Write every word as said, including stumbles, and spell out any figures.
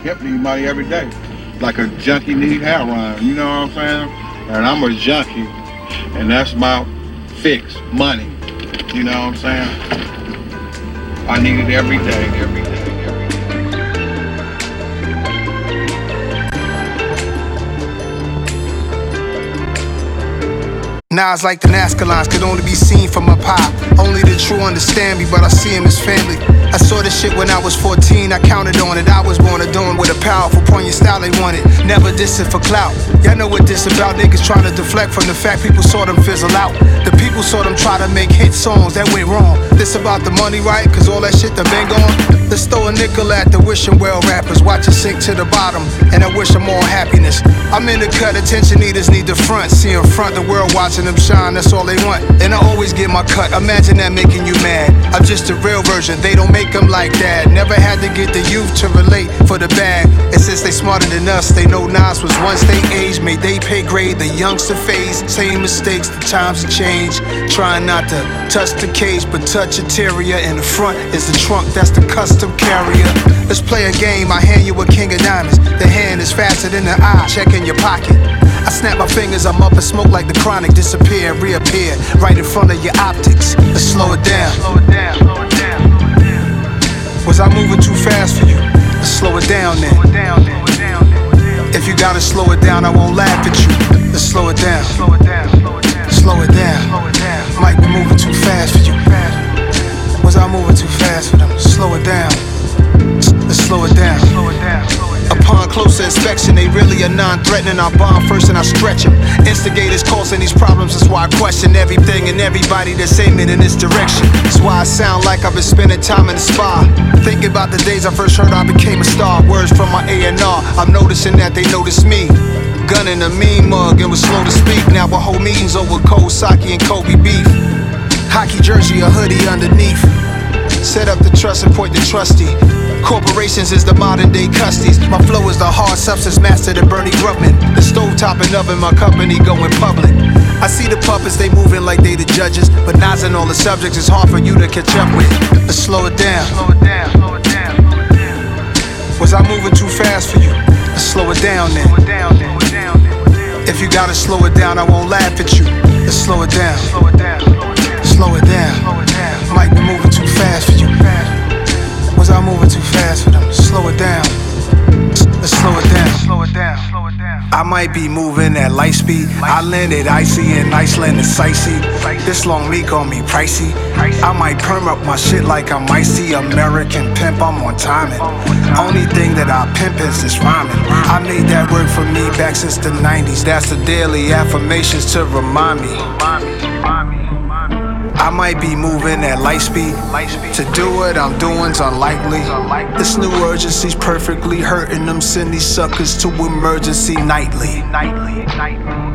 Kemp need money every day. Like a junkie need heroin, you know what I'm saying? And I'm a junkie, and that's my fix, money. You know what I'm saying? I need it every day, every day. Nas like the Nazca lines could only be seen from up high. Only the true understand me, but I see him as family. I saw this shit when I was fourteen, I counted on it. I was born adorned with a powerful, poignant style they wanted. Never diss it for clout. Y'all know what this about, niggas trying to deflect from the fact people saw them fizzle out. The people saw them try to make hit songs, that went wrong. This about the money, right? Cause all that shit done been gone. Let's throw a nickel at the wishing well rappers. Watch it sink to the bottom, and I wish them all happiness. I'm in the cut, attention eaters need the front. See in front, the world watching them shine, that's all they want. And I always get my cut, imagine that making you mad. I'm just a real version, they don't make them like that. Never had to get the youth to relate for the bag. And since they smarter than us, they know Nas was once they age. Made they pay grade, the youngster phase. Same mistakes, the times have changed. Trying not to touch the cage, but touch interior. In the front is the trunk, that's the custom carrier. Let's play a game, I hand you a king of diamonds. The hand is faster than the eye, check in your pocket. I snap my fingers, I'm up and smoke like the chronic. Disappear, reappear, right in front of your optics. Let's slow it down. Was I moving too fast for you? Let's slow it down then. If you gotta slow it down, I won't laugh at you. Let's slow it down. Slow it down. Might be moving too fast for you. Was I moving too fast for them? Slow it down. Let's slow it down. Upon closer inspection, they really are non-threatening. I bomb first and I stretch them. Instigators causing these problems, that's why I question everything and everybody that's aiming in this direction. That's why I sound like I've been spending time in the spa. Thinking about the days I first heard I became a star. Words from my A and R, I'm noticing that they notice me. Gunning a mean mug and was slow to speak. Now a whole meeting's over cold sake and Kobe beef. Hockey jersey, a hoodie underneath. Set up the trust and point the trustee. Corporations is the modern day custies. My flow is the hard substance master to Bernie Grubman. The stovetop and oven, my company going public. I see the puppets, they moving like they the judges. But Nas and all the subjects, it's hard for you to catch up with. Let's slow it down. Was I moving too fast for you? Let's slow it down then. If you gotta slow it down, I won't laugh at you. Let's slow it down. Slow it down. Might be moving too fast for you. Was I moving too fast for them? Slow it down. Let's slow it down. Slow it down. I might be moving at light speed. I landed icy in Iceland and sightsee. This long meat gon' be pricey. I might perm up my shit like I'm icy. American pimp, I'm on timing. Only thing that I pimp is this rhyming. I made that work for me back since the nineties. That's the daily affirmations to remind me. I might be moving at light speed. To do what I'm doing's unlikely. This new urgency's perfectly hurting them. Send these suckers to emergency nightly.